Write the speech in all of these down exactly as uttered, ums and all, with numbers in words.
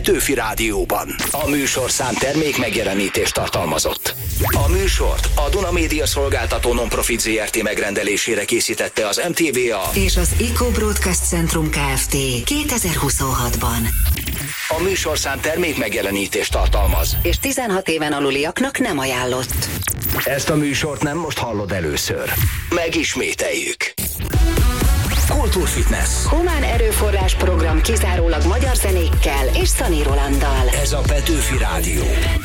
Petőfi Rádióban. A műsorszám termék megjelenítést tartalmazott. A műsort a Duna Média Szolgáltató Non-Profit zé er té megrendelésére készítette az em té vé á és az Eco Broadcast Centrum Kft. kétezer-huszonhatban. A műsorszám termék megjelenítést tartalmaz, és tizenhat éven aluliaknak nem ajánlott. Ezt a műsort nem most hallod először. Megismételjük. Kultúrfitness. Humán erőforrás program kizárólag magyar zenékkel és Szani Rolanddal. Ez a Petőfi Rádió.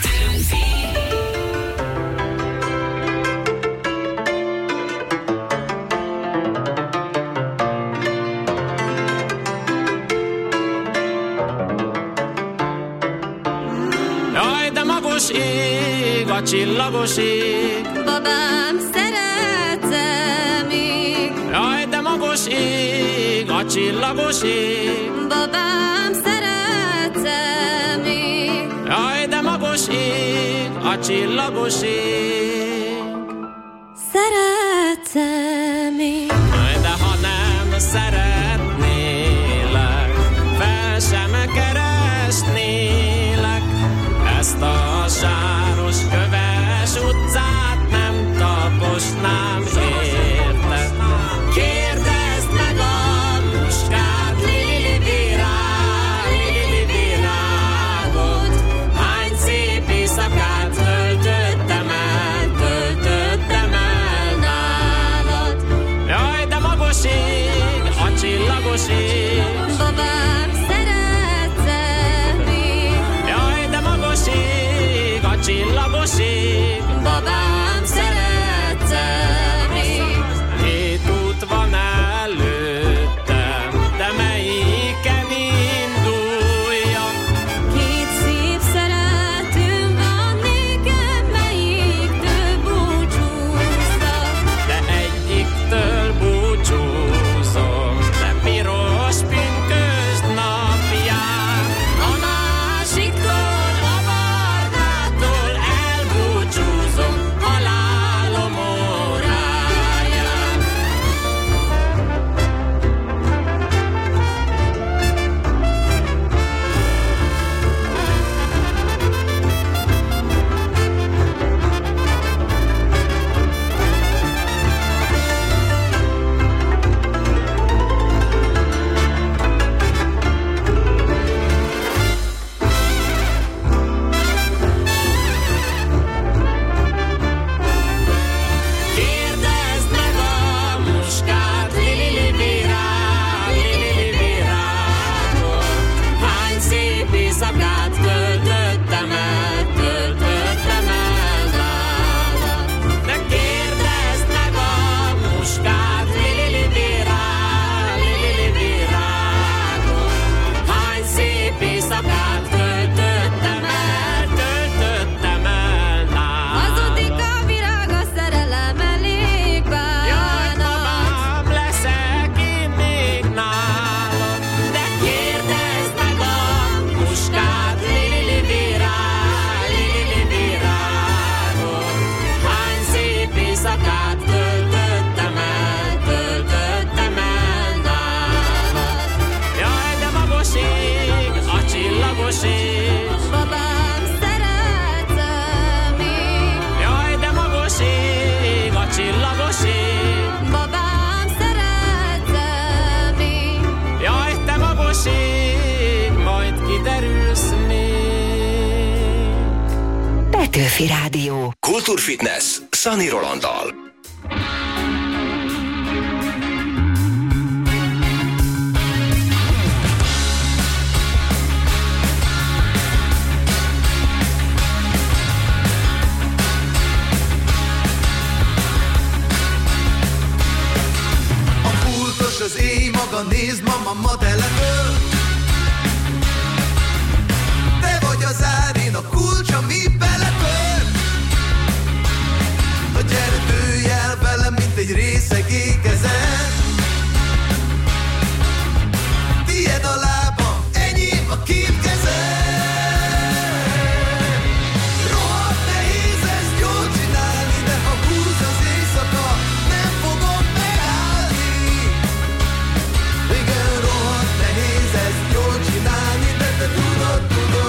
Jaj, de magos ég, a csillagos ég. Babám, szeretem még. Jaj, de magos ég, a csillagos ég. Babám, szeretem még. Jaj, de magos ég, a csillagos ég. Szeretem még. Jaj, de ha nem szeretnélek, fel sem keresnélek, ezt a sáros köves utcát nem taposnám érted. Kérdezd meg a muskát, lili virág, lili virágot, hány szép éjszakát töltöttem el, töltöttem el nálad. Jaj, de magos ég, a csillagos ég. Babám, szeretem még. Jaj, de magos ég, a csillagos ég. Babám, szeretem még. Két út van előttem, de melyiken induljak? Két szép szeretőm van nékem, melyiktől búcsúzzak. De egyiktől búcsúzom, de piros pünkösd napján. A másiktól, a barnától elbúcsúzom halálom óráján. Kérdezd meg a muskát, lili virág, lili virágot, hány szép éjszakát töltöttem el, töltöttem el nálad. De kérdezd meg a muskát, lili virág, lili virágot, hány szép éjszakát töltöttem el, töltöttem el nálad. Hazudik a virág, a szerelem elég Jaj, bánat. babám, leszek én még nálad. De kérdezd meg a muskát, lili virág, lili virágot, hány szép éjszakát töltöttem el, töltöttem el nálad. Jaj, de magos ég, a csillagos ég. Babám, szeretem még. Jaj, de magos ég, a csillagos ég. Babám, szeretem még. Jaj, te magos ég, majd kiderülsz még. Petőfi Rádió. Kultúrfitness Szani Rolanddal. A pultos az éj maga, nézd mama, ma telepöl. Te vagy az ár, én a kulcs, ami belepöl. A gyere, dőlj el velem, mint egy részeg ékezet. Tied a lábam, enyém a két kezed. Rohadt nehéz ezt jól csinálni, de ha húz az éjszaka, nem fogom megállni. Igen, rohadt nehéz ezt jól csinálni, de te tudod, tudod.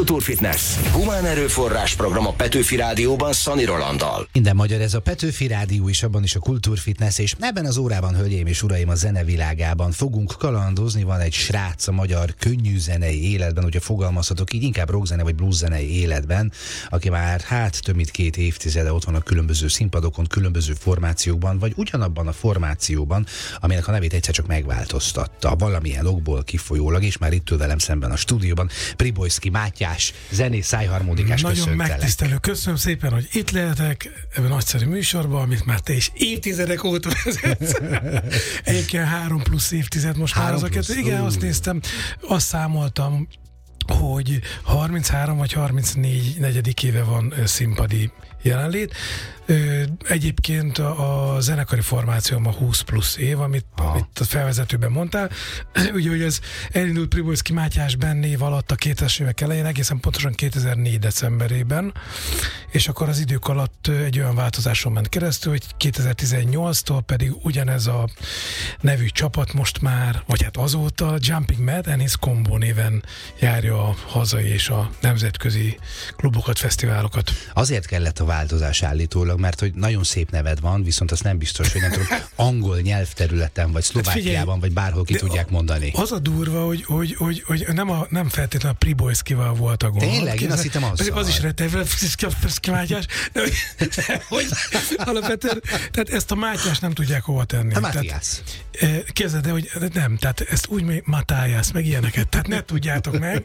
Kultúrfitness. Humán erőforrás program a Petőfi Rádióban Szani Rolanddal. Minden magyar, ez a Petőfi Rádió is, abban is a Kultúrfitness, és ebben az órában, hölgyeim és uraim, a zenevilágában fogunk kalandozni. Van egy srác a magyar könnyű zenei életben, hogyha fogalmazhatok így, inkább rockzene vagy blueszenei életben, aki már hát több mint két évtizede ott van a különböző színpadokon, különböző formációkban, vagy ugyanabban a formációban, aminek a nevét egyszer csak megváltoztatta, valamilyen okból kifolyólag, és már itt ül velem szemben a stúdióban Pribojszky Mátyás, zenész, szájharmonikás. Nagyon megtisztelő, köszönöm szépen, hogy itt lehetek ebben a nagyszerű műsorban, amit már te is évtizedek óta vezetsz. Egyébként három plusz évtized most három már az a Igen, azt néztem, azt számoltam, hogy harminchárom vagy harmincnégy negyedik éve van színpadi jelenlét. Egyébként a, a zenekari formációm a húsz plusz év, amit, amit a felvezetőben mondtál. Ugye, hogy ez elindult Pribojszky Mátyás Ben név alatt a kétezres évek elején, egészen pontosan kétezer-négy decemberében, és akkor az idők alatt egy olyan változáson ment keresztül, hogy kétezer-tizennyolctól pedig ugyanez a nevű csapat most már, vagy hát azóta Jumping Mad and His Combo néven járja a hazai és a nemzetközi klubokat, fesztiválokat. Azért kellett a változás állítólag, mert hogy nagyon szép neved van, viszont az nem biztos, hogy nem tudom, angol nyelvterületen, vagy Szlovákiában, hát vagy bárhol ki tudják mondani. Az a durva, hogy, hogy, hogy, hogy nem, a, nem feltétlenül a Pribojszkyval volt a gond. Tényleg? Én azt hittem azzal. Az is rettegve, Pribojszky Mátyás, de hogy alapvetően, tehát ezt a Mátyás nem tudják hova tenni. A Mátyás. Képzeld, de hogy nem, tehát ezt úgy még Matályász, meg ilyeneket, tehát ne tudjátok meg.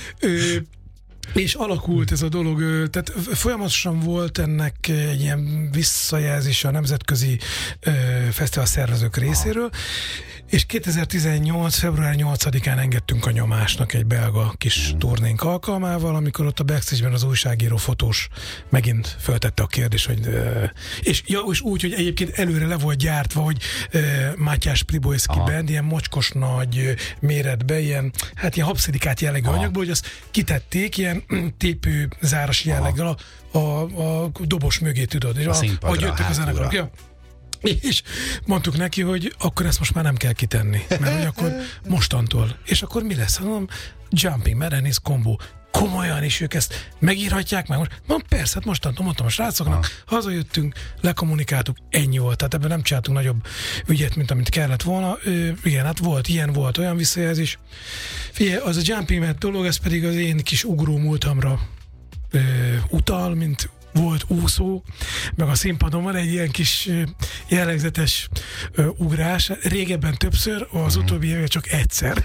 És alakult ez a dolog, tehát folyamatosan volt ennek egy ilyen visszajelzés a nemzetközi ö, fesztivál szervezők részéről, és kétezer-tizennyolc február nyolcadikán engedtünk a Nyomásnak egy belga kis turnénk alkalmával, amikor ott a backstage-ben az újságíró fotós megint föltette a kérdést, hogy ö, és, ja, és úgy, hogy egyébként előre le volt gyártva, hogy ö, Mátyás Pribojszky Band, ilyen mocskos nagy méretbe, ilyen, hát ilyen habszidikát jellegű Aha. anyagból, hogy azt kitették, ilyen tépő záras jelleggel a, a, a dobos mögé, tudod, és a, a ahogy jöttek a zenekarok. Ja. És mondtuk neki, hogy akkor ezt most már nem kell kitenni, mert hogy akkor mostantól. És akkor mi lesz? Mondom, Jumping Mad and His Combo. Komolyan is ők ezt megírhatják meg most? Mondom, persze, hát mostantól mondtam a srácoknak, ha. hazajöttünk, lekommunikáltuk, ennyi volt. Tehát ebben nem csináltunk nagyobb ügyet, mint amit kellett volna. Ö, igen, hát volt ilyen, volt olyan visszajelzés. Figyelj, az a Jumping Mad dolog, ez pedig az én kis ugró múltamra ö, utal, mint volt úszó, meg a színpadon van egy ilyen kis jellegzetes ö, ugrás. Régebben többször, az mm. utóbbi évben csak egyszer.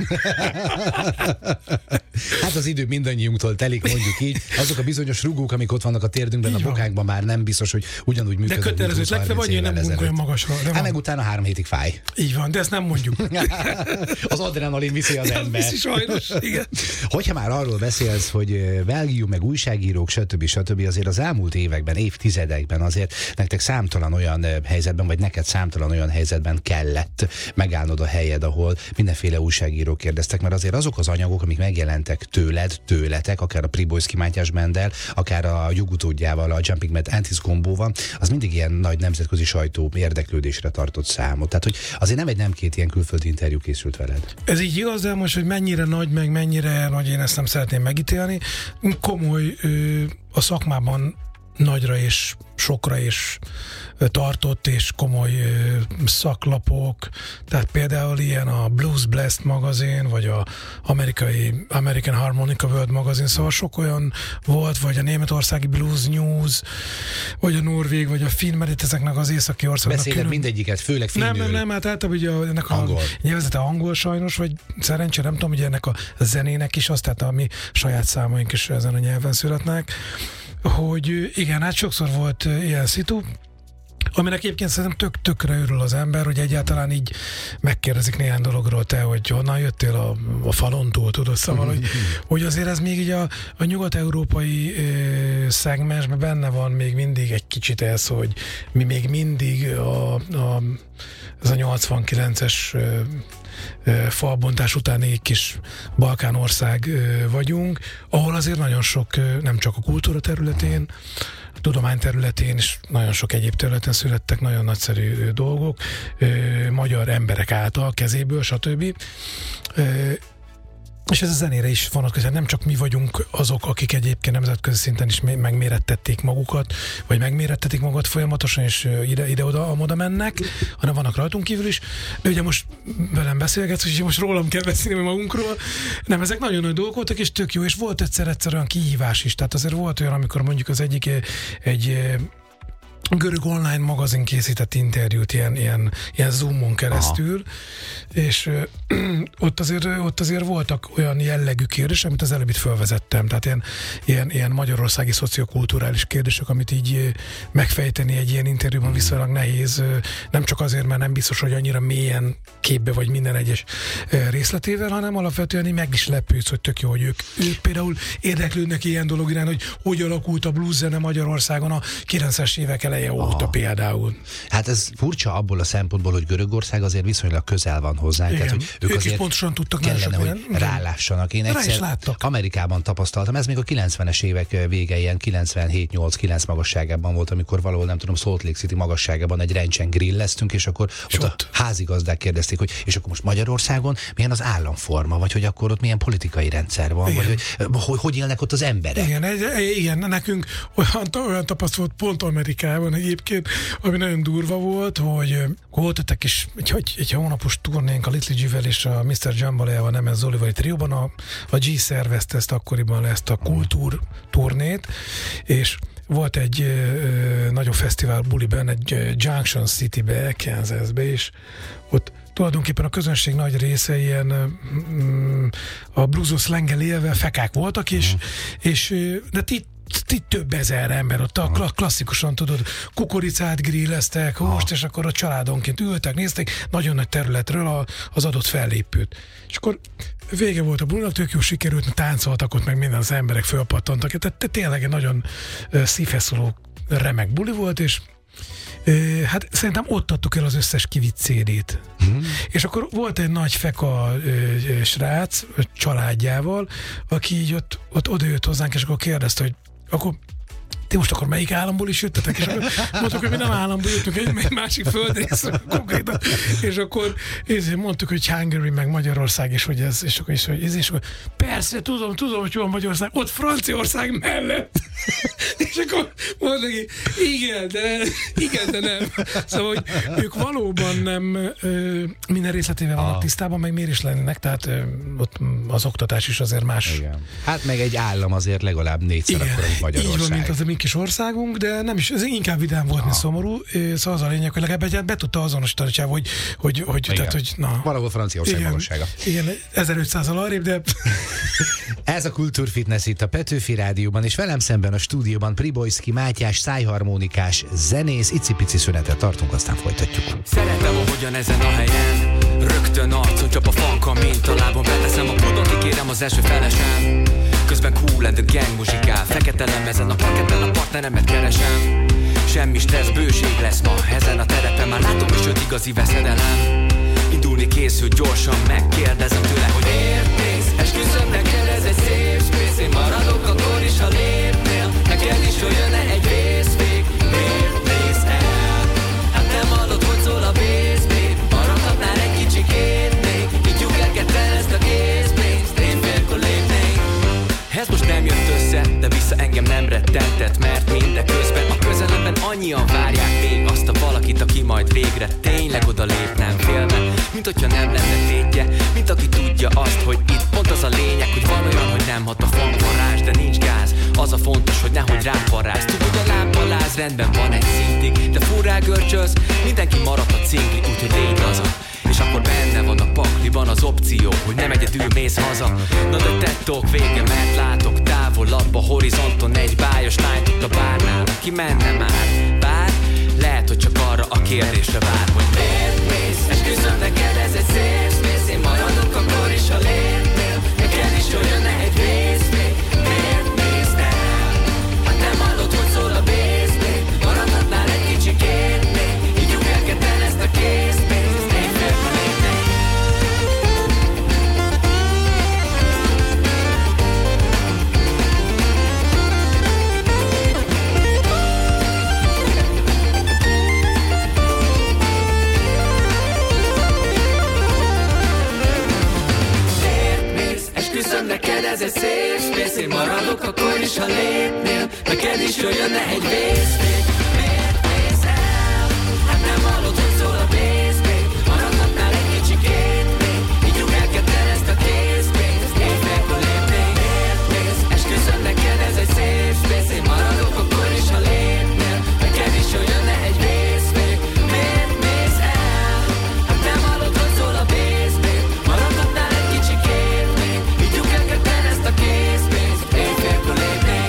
Hát az idő mindannyiunktól telik, mondjuk így. Azok a bizonyos rugók, amik ott vannak a térdünkben, így a bokákban már nem biztos, hogy ugyanúgy működnek. De kötelező, legfeljebb annyi, nem bújunk olyan magasra. Hát meg utána három hétig fáj. Így van, de ezt nem mondjuk. Az adrenalin viszi az ember. Viszi sajnos, igen. Hogyha már arról beszélsz, hogy Belgium, meg újságírók, stb. stb. Azért az elmúlt években, évtizedekben azért nektek számtalan olyan helyzetben, vagy neked számtalan olyan helyzetben kellett megállnod a helyed, ahol mindenféle újságírók kérdeztek, mert azért azok az anyagok, amik megjelentek tőled, tőletek, akár a Pribojszky Mátyás Banddel, akár a jogutódjával, a Jumping Mad and His Combóval, az mindig ilyen nagy nemzetközi sajtó érdeklődésre tartott számot. Tehát, hogy azért nem egy nem két ilyen külföldi interjú készült veled. Ez így igaz, de most, hogy mennyire nagy, meg mennyire nagy, én ezt nem szeretném megítélni. Komoly ö, a szakmában nagyra és sokra és tartott, és komoly ö, szaklapok, tehát például ilyen a Blues Blast magazin, vagy a amerikai American Harmonica World magazin, szóval sok olyan volt, vagy a németországi Blues News, vagy a norvég, vagy a finn, mert itt ezeknek az északi országnak beszélek külön... mindegyiket, főleg finnül. Nem, nem, nem, hát általában ugye ennek angol. A nyelvezete angol sajnos, vagy szerencsére nem tudom, ugye ennek a zenének is az, tehát a mi saját számaink is ezen a nyelven születnek, hogy igen, hát sokszor volt ilyen szitu, aminek egyébként szerintem tök, tökre örül az ember, hogy egyáltalán így megkérdezik néhány dologról te, hogy honnan jöttél a, a falontól, tudod, szóval, hogy, hogy azért ez még így a, a nyugat-európai ö, szegmensben benne van még mindig egy kicsit ez, hogy mi még mindig a, a, ez a nyolcvankilences ö, falbontás utáni kis Balkán ország vagyunk, ahol azért nagyon sok, nem csak a kultúra területén, a tudomány területén és nagyon sok egyéb területen születtek nagyon nagyszerű dolgok, magyar emberek által, kezéből, stb. És ez a zenére is vonatkozik, nem csak mi vagyunk azok, akik egyébként nemzetközi szinten is megmérettették magukat, vagy megmérettetik magukat folyamatosan, és ide, ide-oda, amoda mennek, hanem vannak rajtunk kívül is. De ugye most velem beszélgetsz, és most rólam kell beszélni magunkról. Nem, ezek nagyon nagy dolgok voltak, és tök jó, és volt egyszer-egyszer olyan kihívás is. Tehát azért volt olyan, amikor mondjuk az egyik egy görög online magazin készített interjút ilyen, ilyen, ilyen Zoomon keresztül, aha, és ö, ott, azért, ott azért voltak olyan jellegű kérdések, amit az előbb itt felvezettem, tehát ilyen, ilyen, ilyen magyarországi szociokulturális kérdések, amit így megfejteni egy ilyen interjúban viszonylag nehéz, nem csak azért, mert nem biztos, hogy annyira mélyen képbe vagy minden egyes részletével, hanem alapvetően így meg is lepődsz, hogy tök jó, hogy ők, ők például érdeklődnek ilyen dolog irány, hogy hogy alakult a blues zene Magyarországon a kilencvenes évek eleje óta aha, például. Hát ez furcsa abból a szempontból, hogy Görögország azért viszonylag közel van hozzá. Igen. Tehát, hogy ők, ők azért is pontosan tudtak, kellene, hogy ilyen, rálássanak. Én rá egyszer Amerikában tapasztaltam, ez még a kilencvenes évek vége, ilyen kilencvenhét nyolc kilenc magasságában volt, amikor valahol, nem tudom, Salt Lake City magasságában egy rencsen grilleztünk, és akkor és ott, ott a házigazdák kérdezték, hogy és akkor most Magyarországon milyen az államforma, vagy hogy akkor ott milyen politikai rendszer van, igen, vagy hogy, hogy hogy élnek ott az emberek. Igen, egy, igen, nekünk olyan, olyan tapasztalat pont Amerikában egyébként, ami nagyon durva volt, hogy voltatok is egy, egy, egy hónapos turnénk a Little G-vel és a miszter Jambalaya-val, nem ez Zolival trióban, a, a G szervezte ezt akkoriban ezt a kultúr turnét, és volt egy ö, nagyobb fesztivál buliben, egy ö, Junction City-be, Kansasbe, és ott tulajdonképpen a közönség nagy része ilyen mm, a bluesos szlenggel élve fekák voltak, és, mm. és de ti itt több ezer ember, ott a klasszikusan, tudod, kukoricát grilleztek, húst, és akkor a családonként ültek, nézték, nagyon nagy területről a, az adott fellépőt. És akkor vége volt a bulinak, tök jó sikerült, táncoltak ott, meg minden az emberek fölpattantak, tehát tényleg egy nagyon szívheszoló remek buli volt, és hát szerintem ott adtuk el az összes kivitt cé dét. Mm. És akkor volt egy nagy feka ö, srác családjával, aki így ott, ott odajött hozzánk, és akkor kérdezte, hogy akkor ti most akkor melyik államból is jöttetek? És akkor mondtuk, hogy mi nem államból jöttünk, egy másik földrészre konkrétan. És akkor mondtuk, hogy Hungary, meg Magyarország, és hogy ez, és akkor, és, és, és akkor persze, tudom, tudom, hogy van Magyarország, ott Franciaország mellett. És akkor mondtuk, hogy igen, de, igen, de nem. Szóval, hogy ők valóban nem ö, minden részletével vannak tisztában, meg miért is lennének, tehát ö, ott az oktatás is azért más. Igen. Hát meg egy állam azért legalább négyszer akkor, mint Magyarország. Így van, mint az a mi kis országunk, de nem is, ez inkább vidám volt, mint szomorú. Szóval az a lényeg, hogy legalább egyet be tudta azonosítani, hogy, hogy, hogy, tehát, hogy na. Valahol Franciaország igen, magassága. Igen, ezerötszázzal arrébb, de... Ez a Kultúrfitness itt a Petőfi Rádióban, és velem szemben a stúdióban Pribojszky Mátyás, szájharmonikás zenész. Icipici szünetet tartunk, aztán folytatjuk. Szeretem, ahogyan ezen a helyen rögtön arcon csap a fanka, mint a lábon beteszem a pudot, kikérem az első felesem. Közben cool and the gang muzsikál, fekete lemezen a parketten a partneremet keresem. Semmi stressz, bőség lesz ma ezen a terepen, már látom is öt igazi veszedelem. Indulni készül, gyorsan megkérdezem tőle, hogy miért mész? Esküszöm neked, ez egy szép space, én maradok akkor is, ha lépnél. Neked is olyan-e egy vészvég? Miért mész el? Hát nem hallod, hogy szól a vészvég, maradhatnál egy kicsikét még, higgyük el ketten ezt a készpénzt, én félkor lépnék. Ez most nem jött össze, de vissza engem nem rettentett, mert mindeközben a közelemben annyian várják még azt a valakit, aki majd végre tényleg oda lépnem félve, mint hogyha nem lenne tétje, mint aki tudja azt, hogy itt pont az a lényeg, hogy van olyan, hogy nem hat a fanforrás, de nincs gáz, az a fontos, hogy nehogy rám parráz. Tudod, a lámpaláz rendben van egy szintig, de furrá görcsölsz, mindenki maradhat cinkli, úgyhogy légy laza. És akkor benne van a pakliban az opció, hogy nem egyedül mész haza. Na de tettok vége, mert látok távolabb a horizonton egy bájos lányt ott a bárnál, aki menne már. Bár lehet, hogy csak arra a kérdésre vár, hogy miért mész? Esküszöm neked, ez egy szép space, én maradok akkor is, ha lépnél. Neked is olyan egy vészvég, miért mész el? Hát nem hallod, hogy szól a vészvég, maradhatnál egy kicsikét még, így ugják ketten ezt a készpénzt. space, én maradok akkor is, ha lépnél. Neked is jönne egy vészvény. Miért mész el? Hát nem hallod, hogy szól a vészvény. Maradhatnál egy kicsikét még, így rúgják ketten ezt a készpénzt. Évekből lépnél, miért mész? Esküszöm neked ez egy szép space, én maradok akkor is, ha lépnél. Neked is jönne egy vészvény. Miért mész el? Hát nem hallod, hogy szól a vészvény. Maradhatnál egy kicsikét még, így rúgják ketten ezt a készpénzt. Évekből lépnél.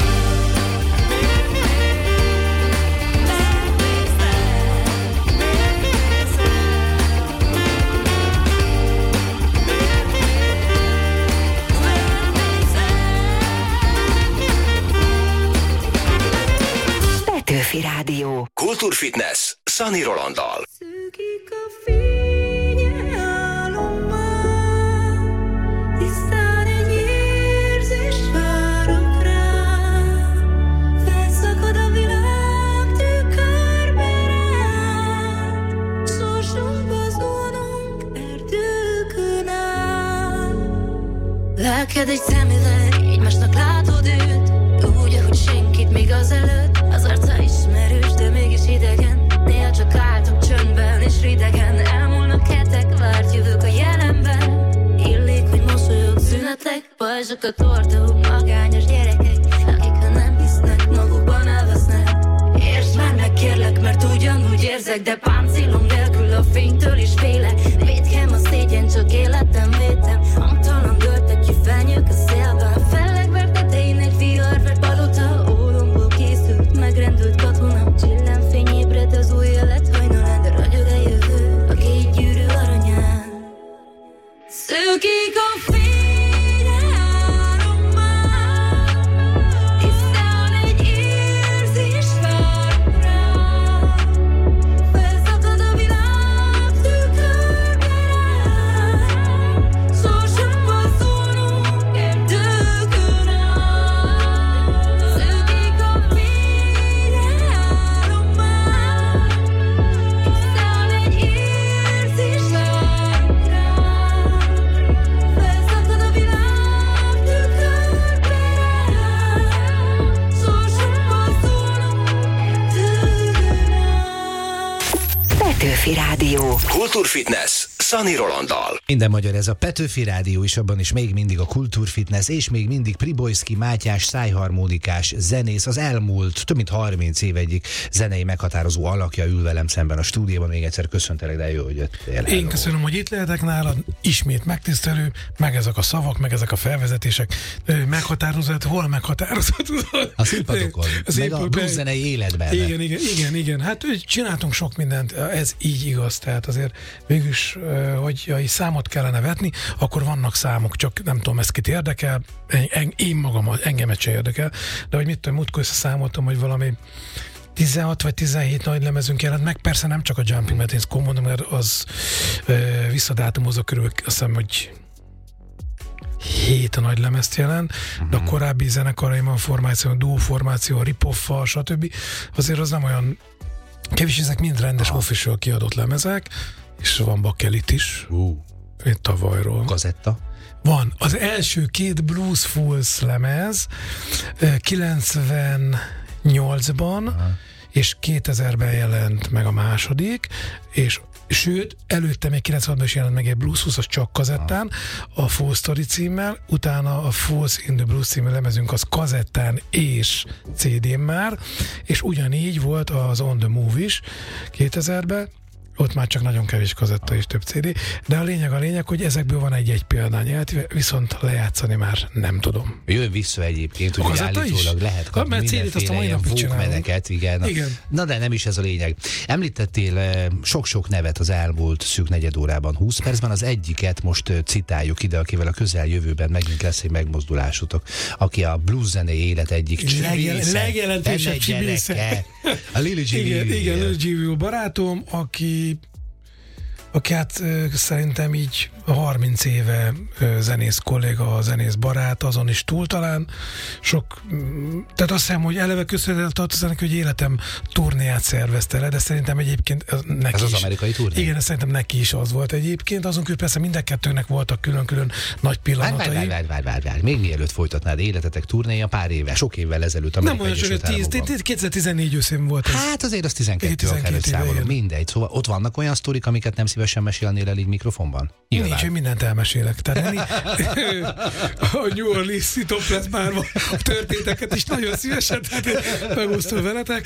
Petőfi Rádió. Kultúrfitness Szani Rolanddal. Szűkik a fénye álommal, tisztán egy érzés várok rám. Felszakad a világ tükörbe rád, sorsunkba zúnunk erdőkön át. Lelked egy szemüveg, egymásnak látod őt, úgy, ahogy senkit még azelőtt. Az arca ismerős, de mégis idegen. Néha csak álltok csöndben és ridegen. Elmúlnak hetek, várt jövök a jelenben. Illik, hogy mosolyog szünetek. Pajzsok a tortó, magányos gyerekek, akik ha nem hisznek, magukban elvesznek. Értsd már meg kérlek, mert ugyanúgy érzek, de páncélom nélkül a fénytől is félek. Védkem a szégyen, csak életem védtem. Hangtalan görtetjű felnyők a szélben. Fellegvert tetején egy viharvert palota. Ólomból készült, megrendült katona. Csillámfény ébred az új élet hajnalán, de ragyog a jövő a két gyűrű aranyán. Szűkik a fénye árommá, tisztán egy érzés vár rám. Felszakad a világ tükörbe rám, sorsunkba szólunk erdőkön át. Szűkik a fénye árommá, tisztán egy érzés vár rám. Felszakad a világ tükörbe rám, sorsunkba szólunk erdőkön át. Petőfi Rádió. Kultúrfitness Szani Rolanddal. Minden magyar, ez a Petőfi Rádió is, abban is még mindig a kultúrfitness, és még mindig Pribojszky Mátyás, szájharmonikás zenész, az elmúlt több mint harminc év egyik zenei meghatározó alakja ül velem szemben a stúdióban. Még egyszer köszöntelek, de jó, hogy jöttél. Én köszönöm, hogy itt lehetek nálad, ismét megtisztelő, meg ezek a szavak, meg ezek a felvezetések, Ö, meghatározott, hol meghatározott? A színpadokon, A meg a blues zenei életben. Igen, igen, igen, igen. Hát ö, csináltunk sok mindent, ez így igaz, tehát azért mégis, ö, hogy egy számot kellene vetni, akkor vannak számok, csak nem tudom, ez kit érdekel, En- én magam, engemet se érdekel, de hogy mit tudom, múltkor összeszámoltam, hogy valami tizenhat vagy tizenhét nagy lemezünk jelent meg, persze nem csak a Jumping Martins Common, mert az ö, visszadátumozza körül, azt hiszem, hogy hét a nagy lemezt jelent, uh-huh. de a korábbi zenekaraimban formáció, duó formáció, rip-off-fal, stb. Azért az nem olyan kevés, ezek mind rendes uh-huh. official kiadott lemezek, és van Bakelit is, uh. egy tavalyról. Gazetta. Van. Az első két Blues Fools lemez kilencvennyolcban uh-huh. és kétezerben jelent meg a második, és sőt, előtte még kilencvenben is jelent meg egy Blues Fools, az csak kazettán, a Full Story címmel, utána a Fools in the Blues című lemezünk az kazettán és cé dén már, és ugyanígy volt az On the Move is kétezerben, ott már csak nagyon kevés kazetta és több cé dé, de a lényeg a lényeg, hogy ezekből van egy-egy példány eltéve, viszont lejátszani már nem tudom. Jön vissza egyébként, hogy állítólag lehet kapni ha, mindenféle ilyen vókmeneket, igen. igen. Na de nem is ez a lényeg. Említettél sok-sok nevet az elmúlt szűk negyed órában, húsz percben, az egyiket most citáljuk ide, akivel a közeljövőben megint lesz egy megmozdulásotok, aki a blues zenei élet egyik csüvésze, legjelentősebb csüvésze. A Lily G. Igen, igen, Lily G. barátom, aki aki hát szerintem így harminc éve zenész kolléga, zenész barát, azon is túl talán. Sok, tehát azt hiszem, hogy eleve köszönhetően tartozik, hogy életem turnéját szervezte le, de szerintem egyébként neki Ez az is, amerikai turné? Igen, szerintem neki is az volt egyébként. Azon kívül persze mind a kettőnek voltak külön-külön nagy pillanatai. Várj, várj, várj, várj, várj, várj. Még mielőtt folytatnád életetek turnéja pár éve, sok évvel ezelőtt Nem olyan sok, kétezer-tizennégy őszén volt ez. Hát azért az tizenkettő, tizenkettő akár éve, számolom, igen. mindegy. Szóval ott vannak olyan sztorik, amiket nem szívesen mesélnél el így mikrofonban? Nyilván. Nincs, hogy mindent elmesélek. Tehát nem, a New Orleans-i Topless bárban a történteket is nagyon szívesen megosztom veletek.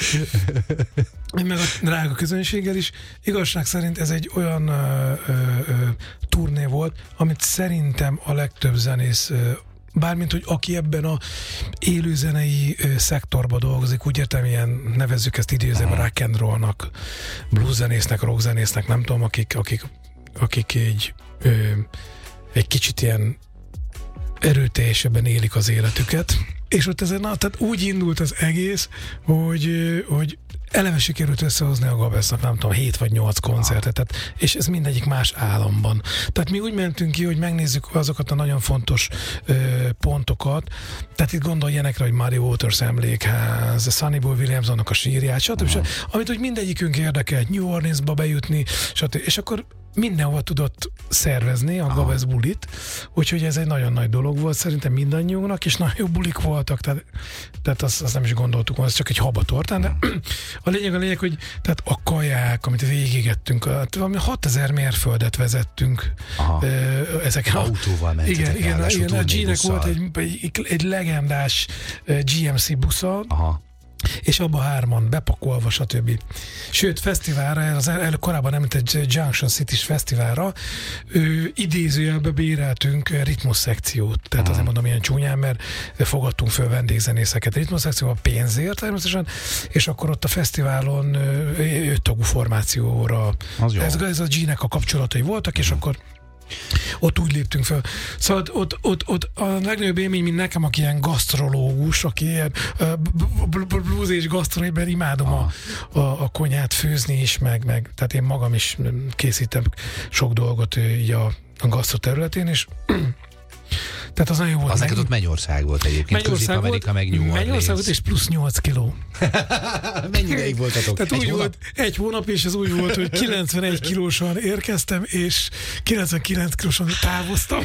Meg a drága közönséggel is. Igazság szerint ez egy olyan ö, ö, ö, turné volt, amit szerintem a legtöbb zenész ö, bármint, hogy aki ebben a élőzenei ö, szektorban dolgozik, úgy értem, ilyen nevezzük ezt idézőben rock and rollnak, blueszenésznek, rockzenésznek, nem tudom, akik, akik, akik így ö, egy kicsit ilyen erőteljesebben élik az életüket. És ott ezen, na, tehát úgy indult az egész, hogy, hogy eleve sikerült összehozni a Gabesznak, nem tudom, hét vagy nyolc koncertet, tehát, és ez mindegyik más államban. Tehát mi úgy mentünk ki, hogy megnézzük azokat a nagyon fontos ö, pontokat, tehát itt gondolj ilyenekre, hogy Muddy Waters emlékház, Sonny Boy Williamsonnak a sírját, stb. stb. Amit úgy mindegyikünk érdekelt, New Orleansba bejutni, stb. És akkor mindenhol tudott szervezni a Gabesz bulit, úgyhogy ez egy nagyon nagy dolog volt szerintem mindannyiunknak, és nagyon jó bulik voltak, tehát, tehát azt, azt nem is gondoltuk, hogy ez csak egy habatortán, de a lényeg a lényeg, hogy tehát a kaják, amit végigettünk, valami hatezer mérföldet vezettünk Aha. ezeken. Autóval mentetek. Igen, igen, igen, a G-nek volt egy, egy, egy legendás gé em cé busza, Aha. és abba hárman bepakolva, stb. Sőt, fesztiválra, az el, korábban említett Junction City-s fesztiválra ő, idézőjelbe béreltünk ritmus szekciót. Tehát uh-huh. azért mondom ilyen csúnyán, mert fogadtunk föl vendégzenészeket ritmus szekcióval pénzért természetesen, és akkor ott a fesztiválon öttagú formációra ez, ez a G-nek a kapcsolatai voltak, és uh-huh. akkor ott úgy léptünk fel. Szóval ott, ott, ott a legnagyobb élmény, mint nekem, aki ilyen gasztrológus, aki ilyen blues és gasztrológus, imádom a, a, a konyhát főzni is, meg, meg tehát én magam is készítem sok dolgot így a, a gasztro területén, is. Tehát az nagyon jó volt. Az neked ott Mennyország volt egyébként, Közép-Amerika meg New Orleans. Mennyország volt, és plusz nyolc kiló. Mennyi ideig voltatok? Tehát egy úgy hónap? volt, egy hónap, és ez úgy volt, hogy kilencvenegy kilósan érkeztem, és kilencvenkilenc kilósan távoztam.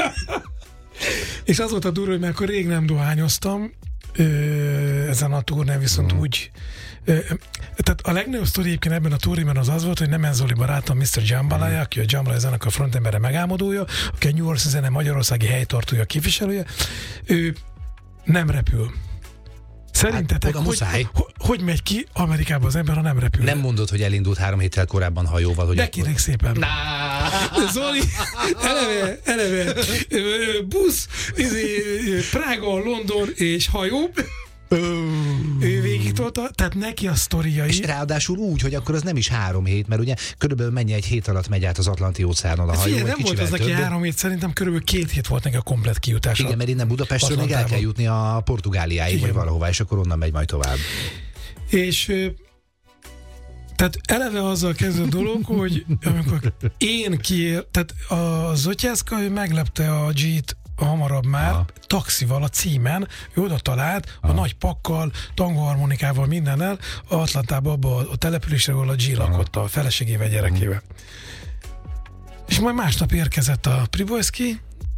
És az volt a durva, hogy már akkor rég nem dohányoztam, ezen a turnén viszont mm. úgy tehát a legnagyobb sztori egyébként ebben a túrében az az volt, hogy nem Zoli barátom, miszter Jambalaya, aki a Jambalaya zenekar frontembere megálmodója, aki a New Orleans zene magyarországi helytartója, képviselője, ő nem repül. Szerintetek, hát, hogy, hogy, hogy megy ki Amerikába az ember, ha nem repül? Nem mondod, hogy elindult három héttel korábban hajóval, hogy... De kérek szépen. Nah. Zoli, eleve, eleve, busz, Prága, London és hajó. Ő végig tolta, tehát neki a sztoriai. És ráadásul úgy, hogy akkor az nem is három hét, mert ugye körülbelül mennyi egy hét alatt megy át az Atlanti óceánon a hajó. Figyelj, nem volt az neki három hét, szerintem körülbelül két hét volt neki a komplet kijutása. Igen, mert innen Budapestről még el kell jutni a Portugáliáig, vagy valahová, és akkor onnan megy majd tovább. És tehát eleve azzal kezd a dolog, hogy amikor én kiér, tehát a Zotyászka, ő meglepte a G-t hamarabb már, aha. taxival a címen, ő oda talált, aha. a nagy pakkal, tangóharmonikával, mindennel, Atlantába, abba a településre, ahol a G lakott a feleségével, gyerekével. Hmm. És majd másnap érkezett a Pribojszki,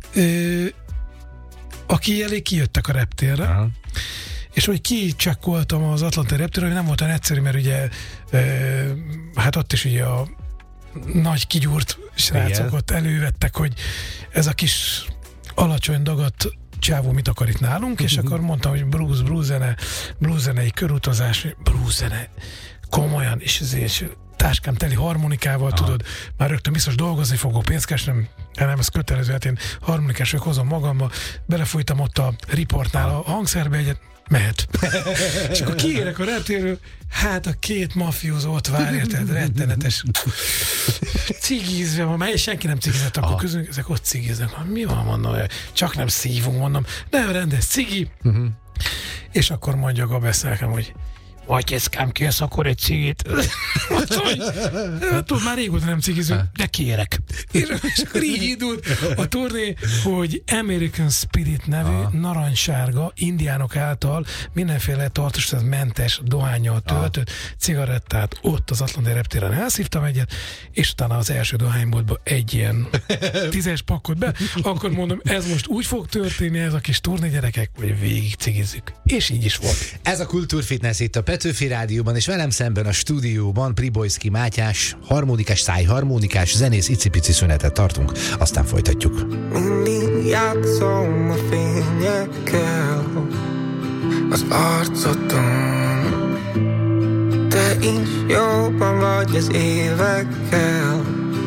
aki elég kijöttek a reptérre, aha. és hogy kicsekkoltam az Atlantai reptérre, hogy nem volt olyan egyszerű, mert ugye e, hát ott is ugye a nagy kigyúrt srácok ott elővettek, hogy ez a kis alacsony dagat csávó mit akar itt nálunk, és akkor mondtam, hogy blues, blues zene, blues zenei körutazás, blues zene, komolyan, és ezért táskám teli harmonikával, aha. tudod, már rögtön biztos dolgozni fogok, pénzt keresnem, nem, ez kötelező, hát én harmonikás vagyok, hozom magamba, belefújtam ott a riportnál a hangszerbe egyet, mehet. És akkor kiérek a reptérről, hát a két mafiózó ott vár, érted, rettenetes. Cigizve van, mert senki nem cigizett, akkor közülünk, ezek ott cigiznek. Mi van, mondom, csak nem szívunk, mondom, nem rendes cigi. Uh-huh. És akkor mondja a Gabesz nekem, hogy Atyeszkám, kérsz akkor egy cigit? Tudod, már régóta nem cigizünk, de kérek. És, és akkor így indult a turné, hogy American Spirit nevű Aha. narancssárga, indiánok által mindenféle tartósítatmentes dohánnyal töltött cigarettát ott az Atlantai reptéren elszívtam egyet, és utána az első dohányboltba egy ilyen tízes pakkot be, akkor mondom, ez most úgy fog történni, ez a kis turné gyerekek, hogy végig cigizzük. És így is volt. Ez a Kultúrfitness itt a Petőfi Rádióban, és velem szemben a stúdióban Pribojszky Mátyás, harmonikás, szájharmonikás, zenész, icipici szünetet tartunk, aztán folytatjuk. Mindig játszom a fényekkel az arcodon, te is jobban vagy az évekkel.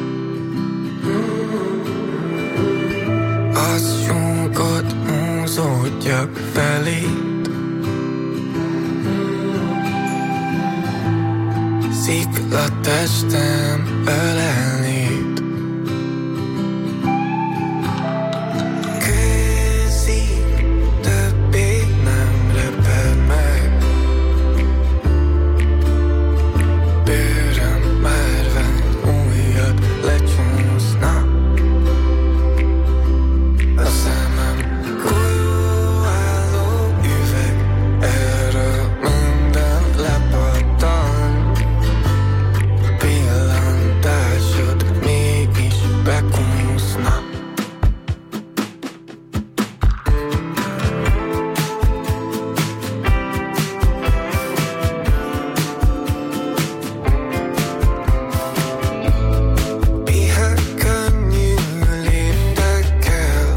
Az sunkat húzódjak feléd, sziklatestem ölelnéd. Közép többé nem reped meg, bőröm márvány újat lecsúszna. A szemem golyóálló üveg, erről minden lepattan. Pillantásod mégis bekúszna. Pihen könnyű léptekkel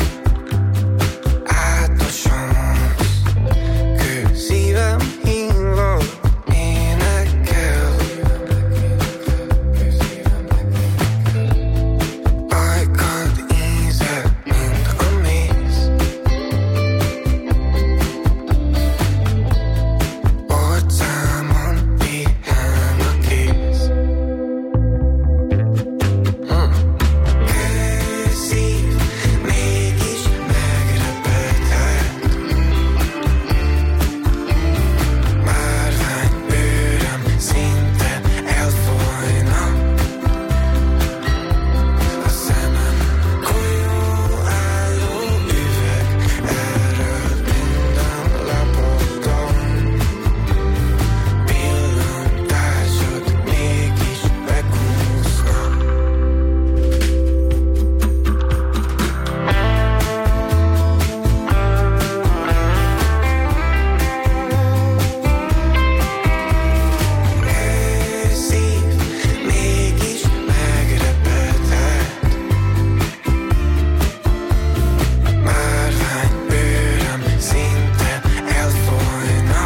át a sansz, kő szívem hívva énekel. Ajkad íze, mint a méz, orcámon pihen a kéz. Kőszív mégis megrepedhet, márvány bőröm szinte elfolyna. A szemem golyóálló üveg, erről minden lepattan. Pillantásod mégis bekúszna. Kőszív mégis megrepedhet, márvány bőröm szinte elfolyna.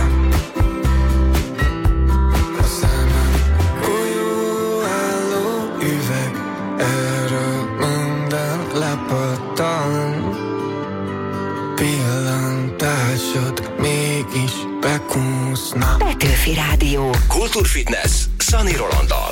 A szemem golyóálló üveg, erről minden lepattan. Pillantásod mégis bekúszna. Petőfi Rádió. Kultúrfitness Szani Rolanddal.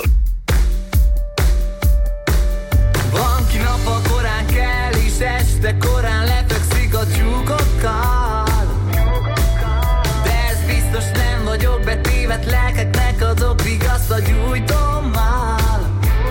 Van ki nappal korán kell, és este korán lefekszik a tyúkokkal. De ez biztos nem vagyok betévet, lelkeknek adok vigaszt a gyújtommal.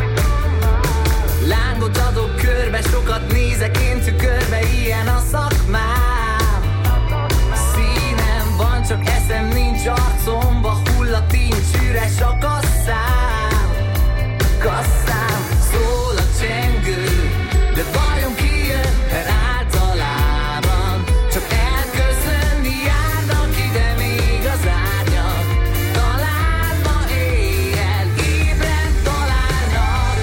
Lángot adok körbe, sokat nézek én tükörbe, ilyen a szakmám. Színem van, csak eszem nincs, arcomba hull a tincs, üres a kasszám. Kasszám, szól a csengő, de vajon ki jön, mert általában csak elköszönni járnak ide még az árnyak. Talán ma éjjel ébren találnak.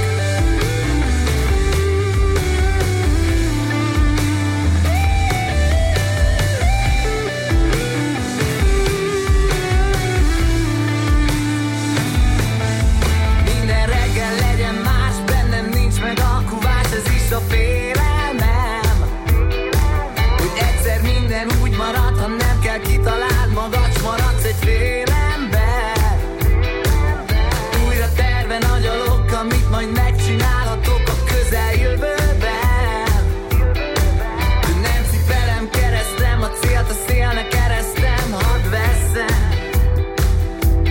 Minden reggel legyen más, bennem nincs meg a kuvás, ez is a félelmem, hogy egyszer minden úgy marad, ha nem kell kitaláld magad, s maradsz egy fél ember. Újra terven agyalok, amit majd megcsinálhatok a közeljövőben. De nem cipelem, keresztem a célt, a szélnek keresztem, hadd veszem.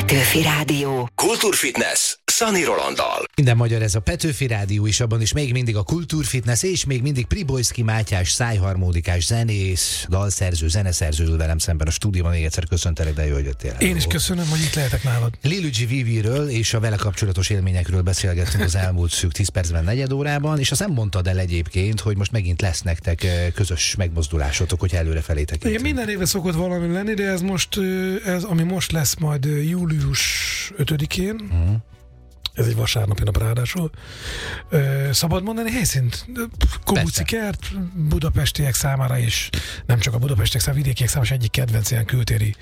Petőfi Rádió. Kultúrfitness Szani Rolanddal. Minden magyar, ez a Petőfi Rádió, és abban is még mindig a Kultúrfitness, és még mindig Pribojszky Mátyás, szájharmódikás, zenész, dalszerző, zeneszerző ül velem szemben a stúdióban. Még egyszer köszöntelek, de jó, hogy jöttél. Én is köszönöm, hogy itt lehetek nálad. Lilugi Viviről és a vele kapcsolatos élményekről beszélgettünk az elmúlt szűk tíz percben, negyed órában, és azt nem mondtad el egyébként, hogy most megint lesz nektek közös megmozdulásotok, hogy előrefelé tekintünk. Igen, minden éve szokott valami lenni, de ez most, ez, ami most lesz majd július ötödikén, uh-huh. Ez egy vasárnapi nap ráadásul. Szabad mondani helyszínt? Kobuci kert, budapestiek számára is, nem csak a budapestiek számára, vidékiek számára is egyik kedvenc ilyen kültéri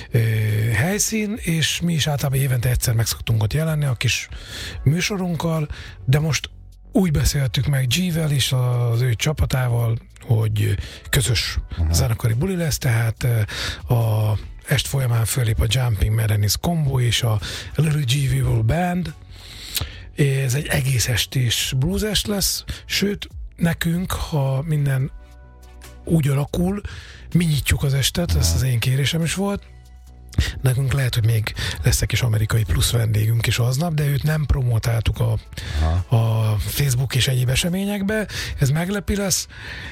helyszín, és mi is általában évente egyszer meg szoktunk ott jelenni a kis műsorunkkal, de most úgy beszéltük meg G-vel és az ő csapatával, hogy közös uh-huh. zenekari buli lesz, tehát a est folyamán fölép a Jumping Merenis Combo és a Little G Vival Band. Ez egy egész estés bluesest lesz, sőt, nekünk, ha minden úgy alakul, mi nyitjuk az estet, ez az én kérésem is volt. Nekünk lehet, hogy még lesz egy kis amerikai plusz vendégünk is aznap, de őt nem promotáltuk a, a Facebook és egyéb eseményekbe. Ez meglepi lesz,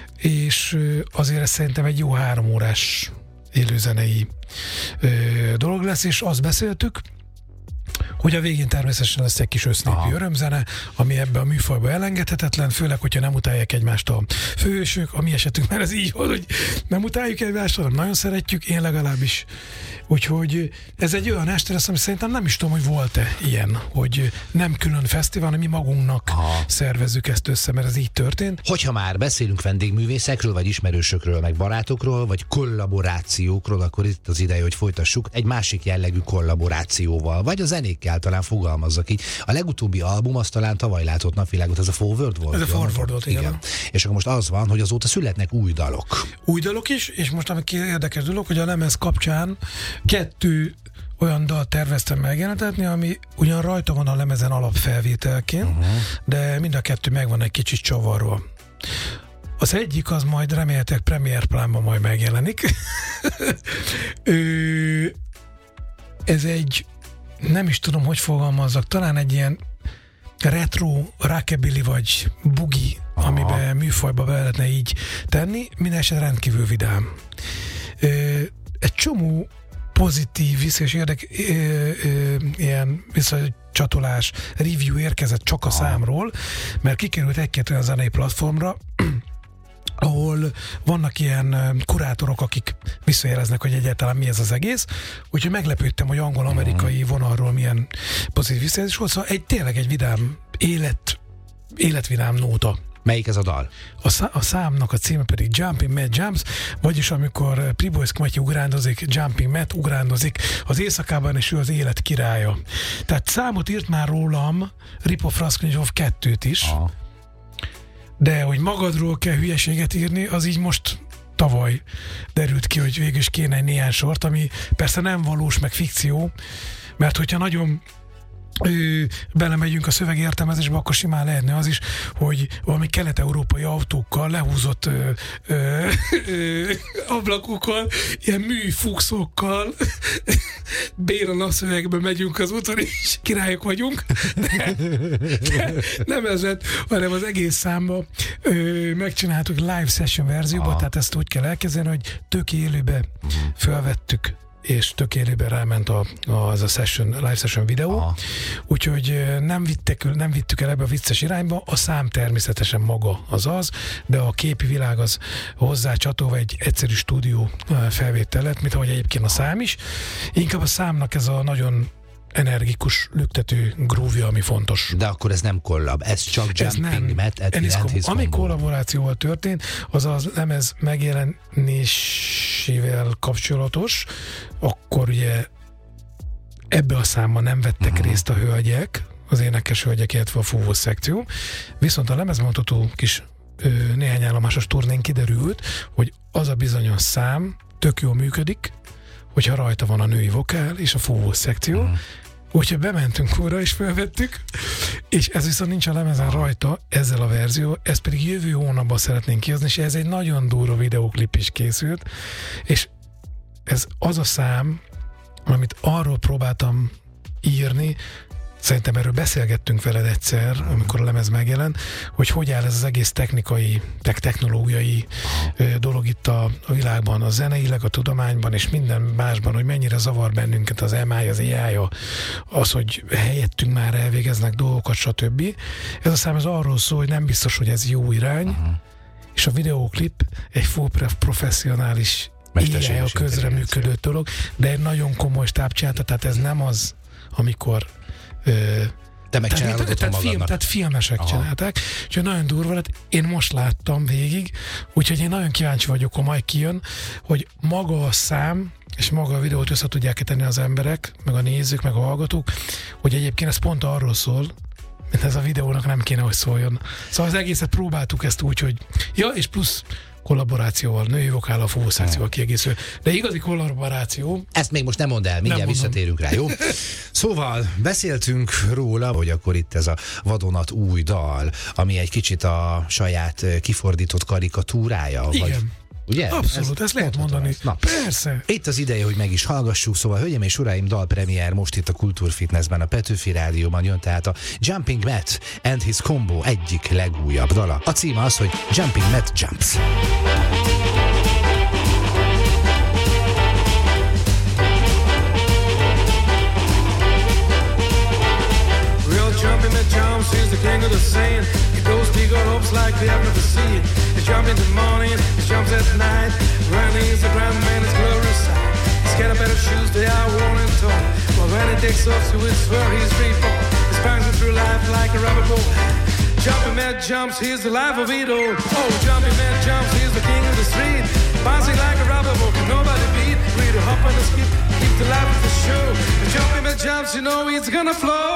és azért ez szerintem egy jó három órás élőzenei ö, dolog lesz, és azt beszéltük, hogy a végén természetesen lesz egy kis össznépi örömzene, ami ebbe a műfajba elengedhetetlen, főleg, hogyha nem utálják egymást a főhősök, a mi esetünk, mert ez így van, hogy nem utáljuk egymást, hanem nagyon szeretjük, én legalábbis. Úgyhogy ez egy olyan este lesz, ami szerintem nem is tudom, hogy volt-e ilyen, hogy nem külön fesztivál, hanem mi magunknak Aha. szervezzük ezt össze, mert ez így történt. Hogyha már beszélünk vendégművészekről, vagy ismerősökről, meg barátokról, vagy kollaborációkról, akkor itt az ideje, hogy folytassuk egy másik jellegű kollaborációval, vagy a zenékkel talán fogalmazzak így. A legutóbbi album az talán tavaly látott napvilágot, ez a Forward volt. Ez a Forward volt, igen. igen. És akkor most az van, hogy azóta születnek új dalok. Új dalok is, és most ami érdekes dolog, hogy a lemez kapcsán kettő olyan dalt terveztem megjelentetni, ami ugyan rajta van a lemezen alapfelvételként, uh-huh. de mind a kettő megvan egy kicsit csavarva. Az egyik az majd remélhetőleg Premier Plánban majd megjelenik. Ez egy, nem is tudom, hogy fogalmazzak, talán egy ilyen retro, rockabilly vagy bugi, Aha. amiben műfajba be lehetne így tenni, minden eset rendkívül vidám. Egy csomó pozitív vissza és érdek ö, ö, ilyen visszacsatolás, review érkezett csak a számról, mert kikerült egy-két olyan zenei platformra, ahol vannak ilyen kurátorok, akik visszajeleznek, hogy egyáltalán mi ez az egész. Úgyhogy meglepődtem, hogy angol-amerikai vonalról milyen pozitív visszajelzés volt. Szóval egy, tényleg egy vidám, élet, életvidám nóta. Melyik ez a dal? A, szá- a számnak a címe pedig Jumping Mad Jumps, vagyis amikor Pribojszky Matyi ugrándozik, Jumping Mad ugrándozik az éjszakában, és ő az élet királya. Tehát számot írt már rólam Ripov Raskolnikov kettőt is, Aha. de hogy magadról kell hülyeséget írni, az így most tavaly derült ki, hogy végül is kéne egy néhány sort, ami persze nem valós, meg fikció, mert hogyha nagyon Ö, belemegyünk a szövegértelmezésbe, akkor simán lehetne az is, hogy valami kelet-európai autókkal lehúzott ö, ö, ö, ablakokkal, ilyen műfuxokkal bér a napszövegbe megyünk az úton, és királyok vagyunk, de, de nem ez lett, hanem az egész számba ö, megcsináltuk live session verzióba, tehát ezt úgy kell elkezdeni, hogy tök élőbe felvettük, és tök élőben ráment a, a, az a session, live session videó. Aha. Úgyhogy nem, vittek, nem vittük el ebbe a vicces irányba, a szám természetesen maga az az, de a képi világ az hozzá csatolva egy egyszerű stúdió felvétel lett, mint ahogy egyébként a szám is. Inkább a számnak ez a nagyon energikus, lüktető groove-ja, ami fontos. De akkor ez nem kollab, ez csak ez Jumping Mad at the End. Ami kollaborációval történt, az a lemez megjelenésével kapcsolatos, akkor ugye ebbe a számban nem vettek uh-huh. részt a hölgyek, az énekes hölgyek, illetve a fúvós szekció, viszont a lemezbemutató kis ö, néhány állomásos turnén kiderült, hogy az a bizonyos szám tök jól működik, hogyha rajta van a női vokál és a fúvós szekció, uh-huh. úgyhogy bementünk újra és felvettük, és ez viszont nincs a lemezen rajta, ezzel a verzió, ezt pedig jövő hónapban szeretnénk kihozni, és ez egy nagyon durva videóklip is készült, és ez az a szám, amit arról próbáltam írni, szerintem erről beszélgettünk veled egyszer, amikor a lemez megjelent, hogy hogy áll ez az egész technikai, tek technológiai ö, dolog itt a, a világban, a zeneileg, a tudományban és minden másban, hogy mennyire zavar bennünket az em i, az á i, az, hogy helyettünk már elvégeznek dolgokat, stb. Ez a szám ez arról szól, hogy nem biztos, hogy ez jó irány, uh-huh. és a videóklip egy full professzionális á i-a közreműködő dolog, de egy nagyon komoly stáb csinálta, tehát ez nem az, amikor Ö, Te megcsinálod tehát, tehát, film, tehát filmesek Aha. csinálták, úgyhogy nagyon durva lett. Én most láttam végig, úgyhogy én nagyon kíváncsi vagyok, ha majd kijön, hogy maga a szám, és maga a videót össze tudják tenni az emberek, meg a nézők, meg a hallgatók, hogy egyébként ez pont arról szól, mint ez a videónak nem kéne, hogy szóljon. Szóval az egészet próbáltuk ezt úgy, hogy ja, és plusz kollaborációval, női vokállal, fókuszációval kiegészül. De igazi kollaboráció... Ezt még most nem mondd el, mindjárt visszatérünk rá, jó? Szóval beszéltünk róla, hogy akkor itt ez a vadonat új dal, ami egy kicsit a saját kifordított karikatúrája. Igen. Vagy... Ugye? Abszolút, ezt lehet mondani. Na, persze. Itt az ideje, hogy meg is hallgassuk, szóval hölgyeim és uraim, dalpremiér most itt a Kultúrfitnessben, a Petőfi Rádióban jön tehát a Jumping Matt and His Combo egyik legújabb dala. A címe az, hogy Jumping Matt Jumps. Real jumping that jumps, he's the king of the sand. He goes big on hopes like they have never seen. He jumps in the morning, he jumps at night. Running is the ground man, it's glorious sight. He's got a pair of shoes, they are worn and torn. But when he takes off, so it's where he's reborn. He's bouncing through life like a rubber ball. Jumping man jumps, he's the life of it all. Oh, jumping man jumps, he's the king of the street. Bouncing like a rubber ball, can nobody beat. Ready to hop on the skip, keep the life of the show. The jumping man jumps, you know it's gonna flow.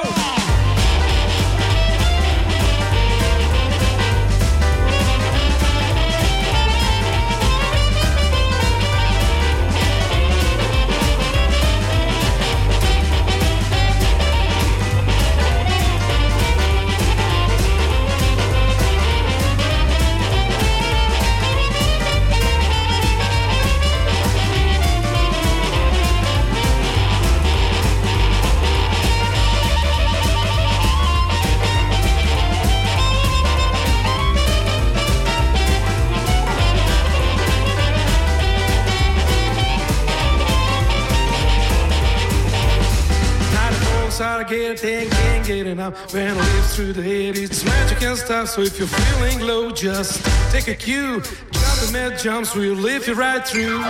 They can't get enough when it lives through the head. It's magic and stuff, so if you're feeling low, just take a cue. Jumping man jumps will lift you right through.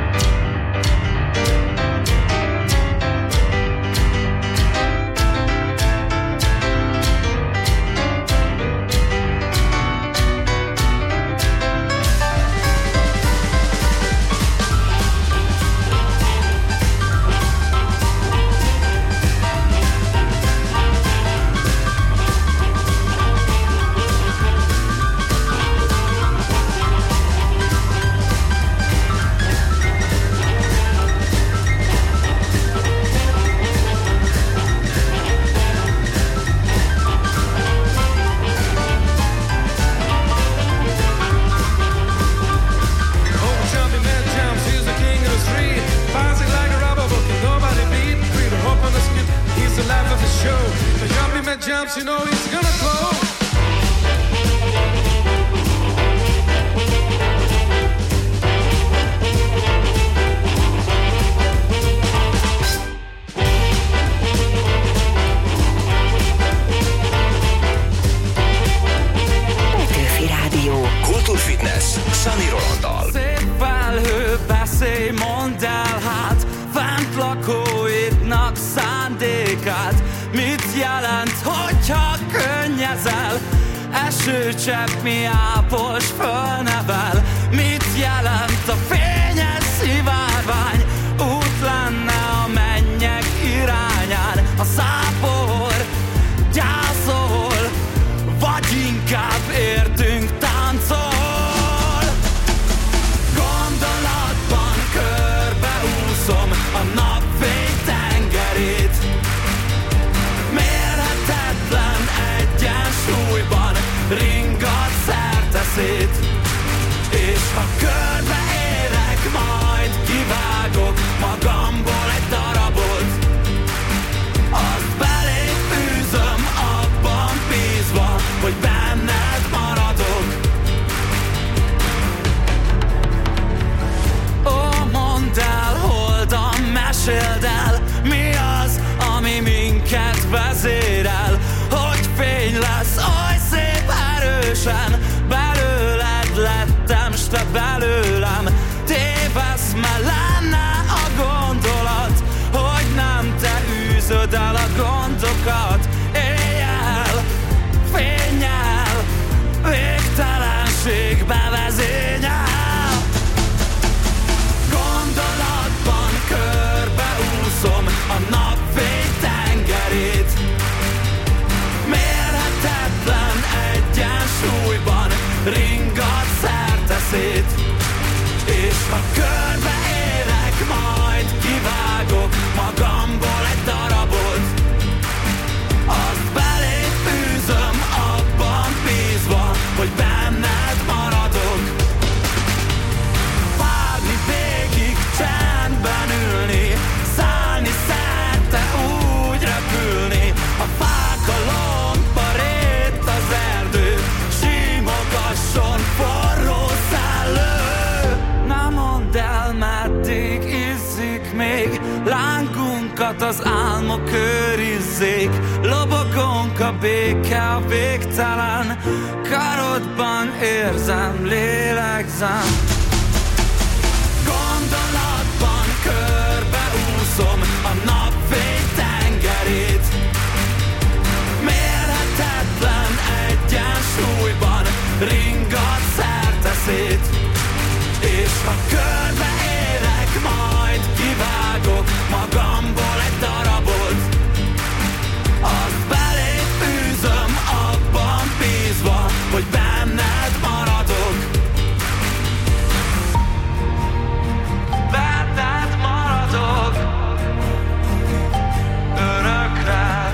Jumps, you know he's gonna flow. Petőfi Rádió. Kultúrfitness Sunny Rolanddal. Szép felhő, beszélj, mondd el, hát fent lakóidnak szándékát. Mit jelent, hogyha könnyezel? Esőcsepp mi ápos fölnevel. Mit jelent a fényes szivárvány? Út lenne a mennyek irányán. A zápor gyászol, vagy inkább értünk táncol. Gondolatban körbeúszom a napfény tengerét. Mérhetetlen egyensúlyban ringat szerte szét. Magunkat az álmok őrizzék, lobogunk a béke a végtelen, karodban érzem, lélegzem. Gondolatban körbeúszom a napfény tengerét, mérhetetlen egyensúlyban ringat szerteszét, és ha körbe érek, majd kivágok magamból egy darabot, azt beléd fűzöm, abban bízva, hogy benned maradok. Benned maradok örökre.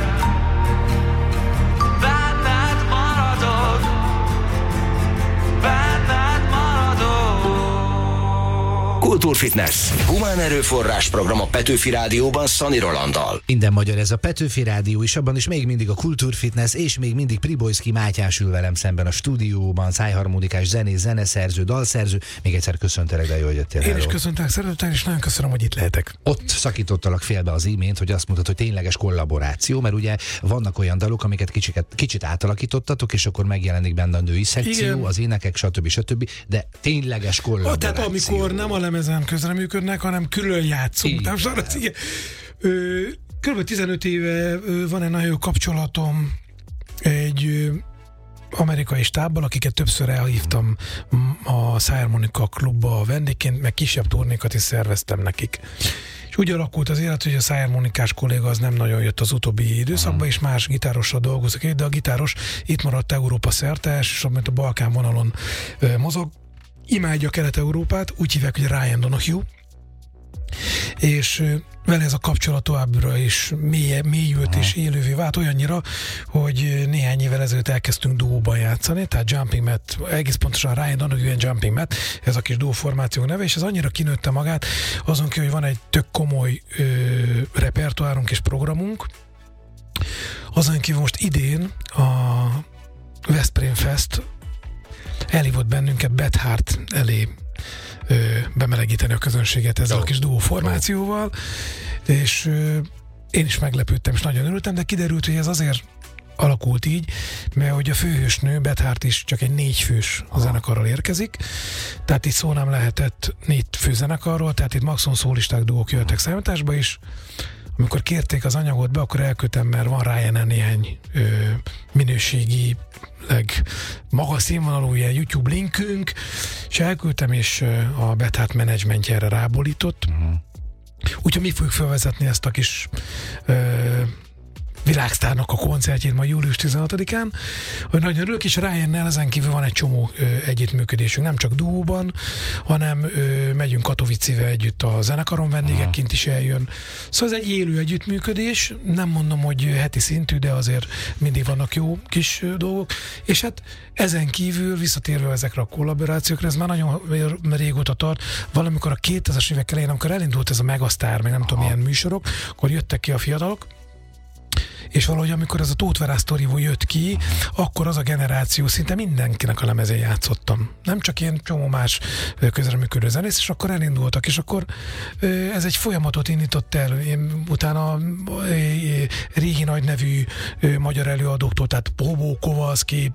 Benned maradok, benned maradok. Kultúrfitness. Humán erőforrás program a Petőfi Rádióban Szani Rolanddal. Minden magyar ez a Petőfi Rádió, és abban is még mindig a Kultúrfitness, és még mindig Pribojszky Mátyás ül velem szemben a stúdióban, szájharmonikás, zenész, zeneszerző, dalszerző. Még egyszer köszöntelek, de jó, hogy jöttél. Én is köszöntelek szeretettel, és nagyon köszönöm, hogy itt lehetek. Ott szakítottalak félbe az imént, hogy azt mondtad, hogy tényleges kollaboráció, mert ugye vannak olyan dalok, amiket kicsit, kicsit átalakítottatok, és akkor megjelenik benne a női szekció, igen, az énekek, stb. stb. De tényleges kollaboráció. Tehát amikor nem a lemezen közreműködnek, hanem külön játszunk. Nem, az, igen. Ö, Kb. tizenöt éve van egy nagyon jó kapcsolatom egy ö, amerikai stábbal, akiket többször elhívtam a Szájharmonika klubba vendégként, meg kisebb turnékat is szerveztem nekik. És úgy alakult az élet, hogy a szájharmonikás kolléga az nem nagyon jött az utóbbi időszakban, és más gitárossal dolgozik, de a gitáros itt maradt Európa szerte, és amit a Balkán vonalon ö, mozog, imádja Kelet-Európát, úgy hívják, hogy Ryan Donahue, és vele ez a kapcsolat továbbra is mély, mélyült és élővé vált olyannyira, hogy néhány évvel ezelőtt elkezdtünk duóban játszani, tehát Jumping Matt, egész pontosan Ryan Donahue and Jumping Matt, ez a kis duó formáció neve, és ez annyira kinőtte magát, azon ki, hogy van egy tök komoly ö, repertoárunk és programunk, azon kívül most idén a Veszprém Fest elhívott bennünket Beth Hart elé ö, bemelegíteni a közönséget ezzel oh. a kis duó formációval, oh. és ö, én is meglepődtem, és nagyon örültem, de kiderült, hogy ez azért alakult így, mert hogy a főhősnő, Beth Hart is csak egy négy fős a zenekarral érkezik, tehát itt szó nem lehetett négy fő zenekarról, tehát itt maximum szólisták, duók jöttek számításba is. Amikor kérték az anyagot be, akkor elküldtem, mert van Ryan-en néhány ö, minőségi, magas színvonalú ilyen YouTube linkünk, és elküldtem, és a Beth Hart menedzsmentje erre rábolított. Uh-huh. Úgyhogy mi fogjuk felvezetni ezt a kis ö, világsztárnak a koncertjét majd július tizenhatodikán, hogy nagyon örülök, és Ryan-nel ezen kívül van egy csomó ö, együttműködésünk, nem csak duóban, hanem ö, megyünk Katowice-be együtt a zenekaron, vendégekként is eljön. Szóval ez egy élő együttműködés, nem mondom, hogy heti szintű, de azért mindig vannak jó kis ö, dolgok, és hát ezen kívül visszatérve ezekre a kollaborációkra, ez már nagyon régóta tart, valamikor a kétezres évek elején, amikor elindult ez a Megasztár, meg nem tudom milyen műsorok, akkor jöttek ki a fiatalok, és valahogy amikor ez a Tóth Verász sztoriból jött ki, akkor az a generáció, szinte mindenkinek a lemezén játszottam. Nem csak ilyen csomó más közreműködő zenész, és akkor elindultak, és akkor ez egy folyamatot indított el. Én utána régi nagy nevű magyar előadóktól, tehát Bobó, Kovalszki,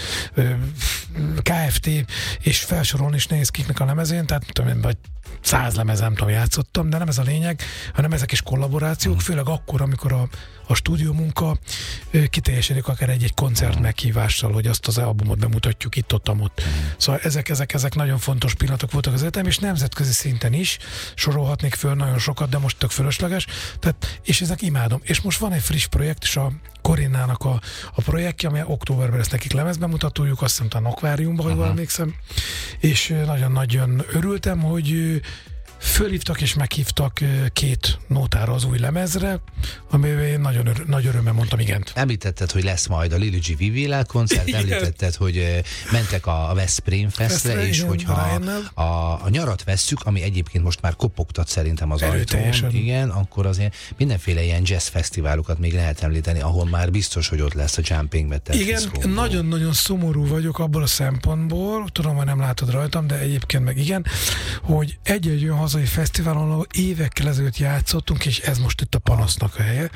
ká ef té, és felsorolni is nehéz kiknek a lemezén, tehát tudom, vagy száz lemez, nem tudom, játszottam, de nem ez a lényeg, hanem ezek is kollaborációk, főleg akkor, amikor a, a stúdió munka kiteljesedik akár egy-egy koncert meghívással, hogy azt az albumot bemutatjuk itt, ott, ott. Szóval ezek, ezek, ezek nagyon fontos pillanatok voltak az életem, és nemzetközi szinten is sorolhatnék föl nagyon sokat, de most tök fölösleges, tehát, és ezek imádom. És most van egy friss projekt, és a Corinnának a, a projektje, ami októberben lesz nekik lemezbemutatójuk, azt hiszem talán Akváriumban, ha jól emlékszem, és nagyon-nagyon örültem, hogy fölhívtak és meghívtak két nótára az új lemezre, amivel én nagyon örö- nagy örömmel mondtam igent. Említetted, hogy lesz majd a Lili G. Vivilel koncert, igen. Említetted, hogy mentek a Veszprém Festre, Veszre, és igen, hogyha a, a, a nyarat vesszük, ami egyébként most már kopogtat szerintem az ajtón, igen, akkor azért mindenféle ilyen jazz fesztiválokat még lehet említeni, ahol már biztos, hogy ott lesz a Jumping Matt. Igen, nagyon-nagyon szomorú vagyok abból a szempontból, tudom, hogy nem látod rajtam, de egyébként meg igen, hogy egy-egy olyan hazai fesztiválon, ahol évekkel ezelőtt játszottunk, és ez most itt a panasznak a helye,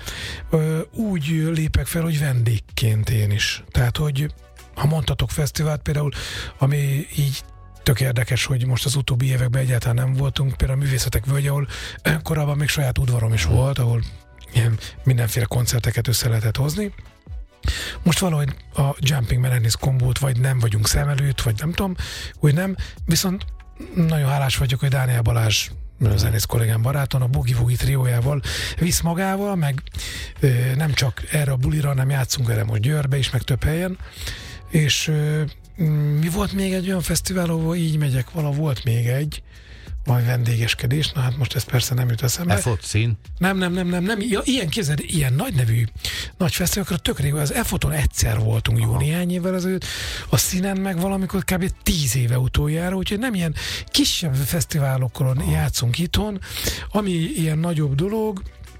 úgy lépek fel, hogy vendégként én is. Tehát, hogy ha mondhatok fesztivált például, ami így tök érdekes, hogy most az utóbbi években egyáltalán nem voltunk, például a Művészetek Völgye, ahol korábban még saját udvarom is volt, ahol ilyen mindenféle koncerteket össze lehetett hozni. Most valahogy a Jumping Melanis kombót vagy nem vagyunk szem előtt, vagy nem tudom, úgy nem, viszont nagyon hálás vagyok, hogy Dániel Balázs, a zenész kollégám baráton, a Boogie Woogie triójával visz magával, meg ö, nem csak erre a bulira, hanem játszunk erre most Győrbe is, meg több helyen, és ö, mi volt még egy olyan fesztivál, ahol így megyek, vala volt még egy, majd vendégeskedés, na hát most ez persze nem jut eszembe. Efot szín? Nem, nem, nem, nem, nem. Ja, ilyen képzeld, ilyen nagy nevű nagy fesztiválokra tök rég, az Efoton egyszer voltunk jó néhány évvel ezelőtt, a Színen meg valamikor kb. tíz éve utoljára, úgyhogy nem ilyen kisebb fesztiválokon Aha. játszunk itthon, ami ilyen nagyobb dolog,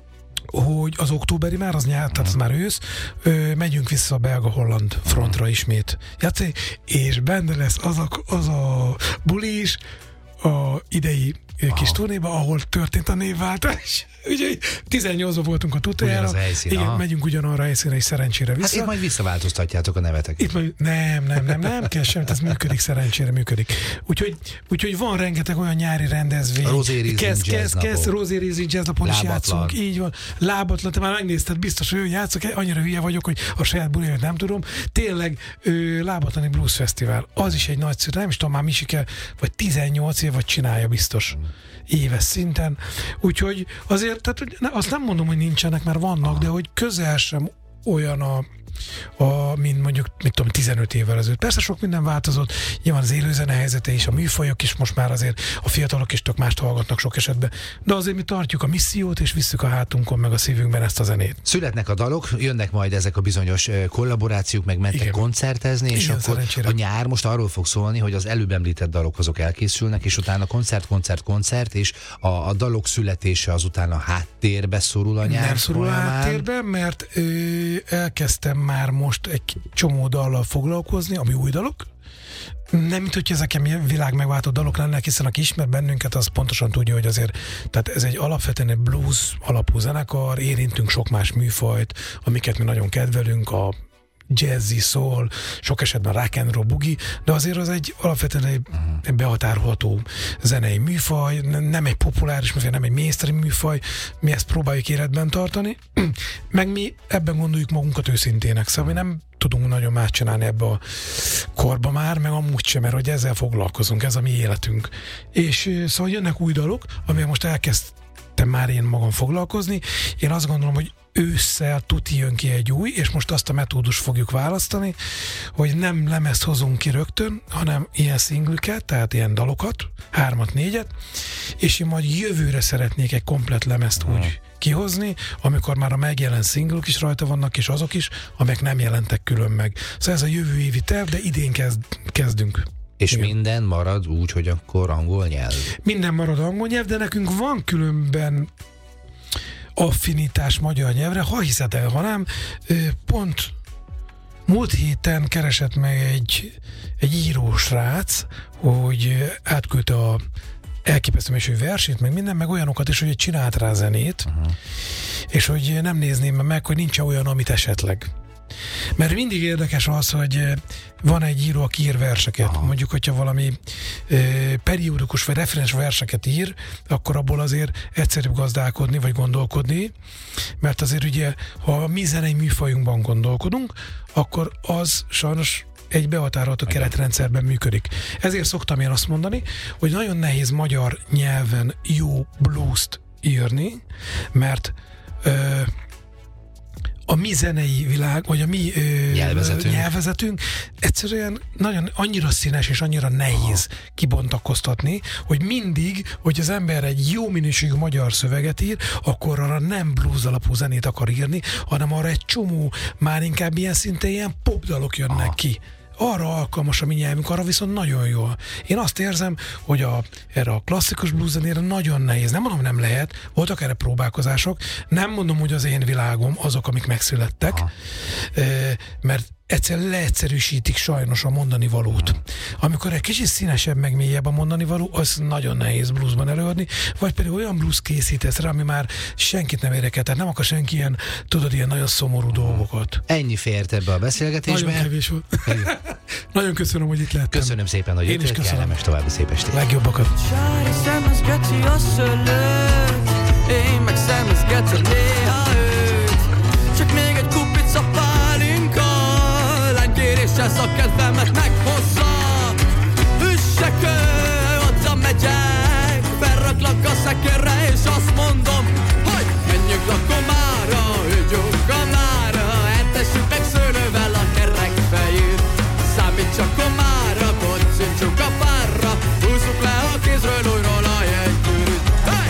hogy az októberi már, az nyár, tehát az már ősz, ö, megyünk vissza a belga-holland frontra ismét játszani, és benne lesz az a, az a buli is, a idei Aha. kis turnéba, ahol történt a névváltás. Úgyhogy tizennyolcban voltunk a tutjára. Igen, aha. megyünk ugyanarra a helyszínre, és szerencsére vissza. Hát itt majd visszaváltoztatjátok a neveteket. Itt majd, nem, nem, nem, nem kell semmit, ez működik, szerencsére működik. Úgyhogy, úgyhogy van rengeteg olyan nyári rendezvény. Rosérizing kezd, kezd, kezd, Rosérizing jazz napon is játszunk. Így van. Lábatlan, te már megnézted, biztos, hogy ő játszok, annyira hülye vagyok, hogy a saját bulimat nem tudom. Tényleg ő, Lábatlani Blues Fesztivál, az is egy nagyszerű, nem is tudom, már Misike, vagy tizennyolc év, vagy csinálja biztos. Éves szinten. Úgyhogy azért, tehát azt nem mondom, hogy nincsenek, mert vannak, Aha. de hogy közel sem olyan a, a mint mondjuk, mit tudom, tizenöt évvel ezelőtt. Persze sok minden változott, nyilván az élőzene helyzete és a műfajok is most már azért a fiatalok is tök mást hallgatnak sok esetben, de azért mi tartjuk a missziót, és visszük a hátunkon, meg a szívünkben ezt a zenét. Születnek a dalok, jönnek majd ezek a bizonyos kollaborációk, meg mentek Igen. koncertezni, és Igen, akkor szerencsére. A nyár most arról fog szólni, hogy az előbb említett dalok azok elkészülnek, és utána koncert, koncert, koncert, és a, a dalok születése az utána háttérbe szorul a nyár. Nem szorul a háttérbe, mert ö, elkezdtem már most egy csomó dallal foglalkozni, ami új dalok. Nem, mint hogy ezek ilyen világ megváltó dalok lennek, hiszen aki ismer bennünket, az pontosan tudja, hogy azért, tehát ez egy alapvetően egy blues alapú zenekar, érintünk sok más műfajt, amiket mi nagyon kedvelünk, a jazzy, soul, sok esetben rock and roll, boogie, de azért az egy alapvetően egy uh-huh. behatárolható zenei műfaj, nem egy populáris műfaj, nem egy mainstream műfaj, mi ezt próbáljuk életben tartani, meg mi ebben gondoljuk magunkat őszintének, szóval mi nem tudunk nagyon más csinálni ebbe a korba már, meg amúgy sem, mert hogy ezzel foglalkozunk, ez a mi életünk. És szóval jönnek új dalok, amelyek most elkezdtem már én magam foglalkozni, én azt gondolom, hogy ősszel tuti jön ki egy új, és most azt a metódus fogjuk választani, hogy nem lemezt hozunk ki rögtön, hanem ilyen szinglüket, tehát ilyen dalokat, hármat, négyet, és én majd jövőre szeretnék egy komplett lemezt úgy kihozni, amikor már a megjelent szinglok is rajta vannak, és azok is, amelyek nem jelentek külön meg. Szóval ez a jövő évi terv, de idén kezd, kezdünk. És Igen. minden marad úgy, hogy akkor angol nyelv? Minden marad angol nyelv, de nekünk van különben affinitás magyar nyelvre, ha hiszed el, ha nem, pont múlt héten keresett meg egy, egy írós-srác, hogy átküldte a elképesztő méső versét, meg minden, meg olyanokat is, hogy csinált rá zenét, uh-huh. és hogy nem nézném meg, hogy nincs olyan, amit esetleg. Mert mindig érdekes az, hogy van egy író, aki ír verseket. Aha. Mondjuk, hogyha valami e, periódikus vagy referens verseket ír, akkor abból azért egyszerűbb gazdálkodni, vagy gondolkodni, mert azért ugye, ha a mi zenei műfajunkban gondolkodunk, akkor az sajnos egy behatárolható keretrendszerben működik. Ezért szoktam én azt mondani, hogy nagyon nehéz magyar nyelven jó blues-t írni, mert ö, a mi zenei világ, vagy a mi ö, nyelvezetünk. nyelvezetünk egyszerűen nagyon annyira színes és annyira nehéz Aha. kibontakoztatni, hogy mindig, hogy az ember egy jó minőségű magyar szöveget ír, akkor arra nem blues alapú zenét akar írni, hanem arra egy csomó, már inkább ilyen szinte ilyen popdalok jönnek Aha. ki. Arra alkalmas a mi nyelvünk, arra viszont nagyon jó. Én azt érzem, hogy a, erre a klasszikus blues zenére nagyon nehéz. Nem mondom, nem lehet, voltak erre próbálkozások, nem mondom, hogy az én világom azok, amik megszülettek, Aha. mert egyszer leegyszerűsítik sajnos a mondani valót. Amikor egy kicsit színesebb, meg mélyebb a mondani való, az nagyon nehéz bluesban előadni, vagy pedig olyan blues készítesz rá, ami már senkit nem érdekel, tehát nem akar senki ilyen, tudod, ilyen nagyon szomorú dolgokat. Ennyi fért ebbe a beszélgetésbe. Nagyon kevés volt. Nagyon köszönöm, hogy itt lettem. Köszönöm szépen, hogy Én itt is lett, köszönöm. kellemes további szép estét. Legjobbakat. Sári szemezgeti a szőlőt, én meg szemezgetem néha őt. Csak még egy kupica pálinka, lánykéréssel szakkedvemet meghozza. Üssek ő, oda megyek, felraklak a szekérre és azt mondom, hogy menjünk lakomára, ügyünk a mára, etessük meg szőlővel a kerek fejét. Számít csak a mára, kocsintsuk a párra, húzzuk le a kézről újról a jegygyűrűt. Hey!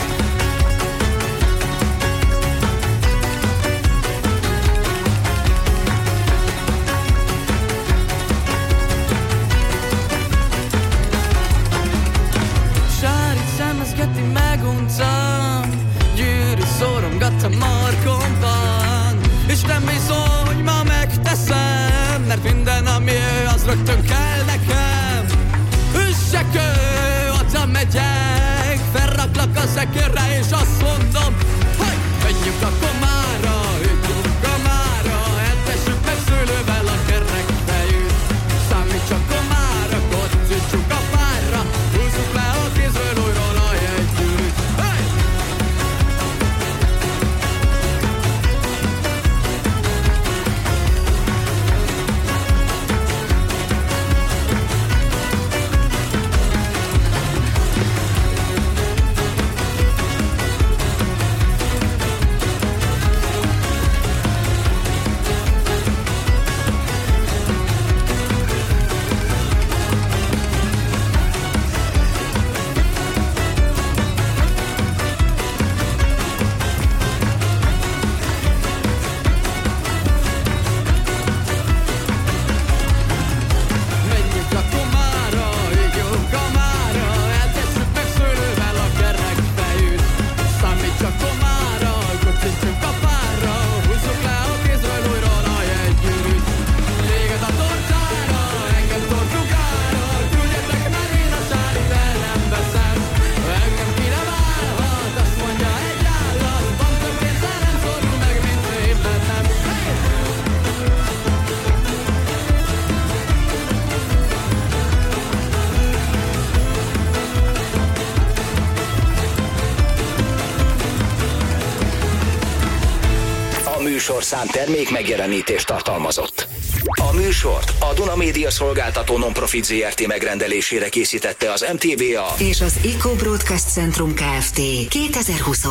Sárit szemezgeti meguntam, gyűrű szorongat a markomban, és nem bízom, hogy ma megteszem, mert minden, ami ő, az rögtön kell nekem. Üssek ő, oda megyek, felraklak a szekérre és azt mondom, hogy menjünk a komára, ügyünk a mára, etessük meg szőlővel a kerek fejét. Számít csak a mára, kocsintsuk a párra, húzzuk le a kézről újról a jegygyűrűt. Hey! Menjünk a komára, ígyunk a mára, eltessük meg szőlővel a kerek fejét. Számít csak a mára, kocsintsunk a párra, húzzuk le a kézről újról a jegygyűrűt. Téged a tortára, engem tortugára, küldjetek, mert én a sárit el nem veszem. Engem ki nem állhat, azt mondja egy állat, van több pénzzel nem szorul meg, mint én bennem. Hey! A műsorszám termék megjelenítést tartalmazott. A műsort a Duna Média Szolgáltató Non-Profit Zé Er Té megrendelésére készítette az em té vé á És az Eco Broadcast Centrum Kft. kétezer-húsz